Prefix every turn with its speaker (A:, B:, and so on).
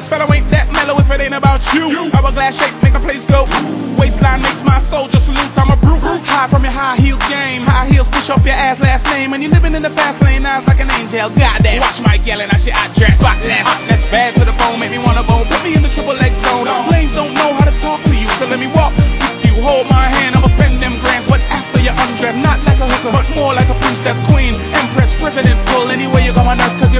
A: this fellow ain't that mellow if it ain't about you. Hourglass shape make the place go. Waistline makes my soldier salute. I'm a brute. High from your high heel game. High heels push up your ass last name. And you're living in the fast lane, eyes like an angel. Goddamn. Watch my yelling, I shit, I dress spotless. That's bad to the bone, make me wanna bone. Put me in the triple X zone. Lanes don't know how to talk to you, so let me walk with you. Hold my hand, I'ma spend them grands. What after you undress? Not like a hooker, but more like a princess, queen, empress, president. Pull anywhere you go on earth.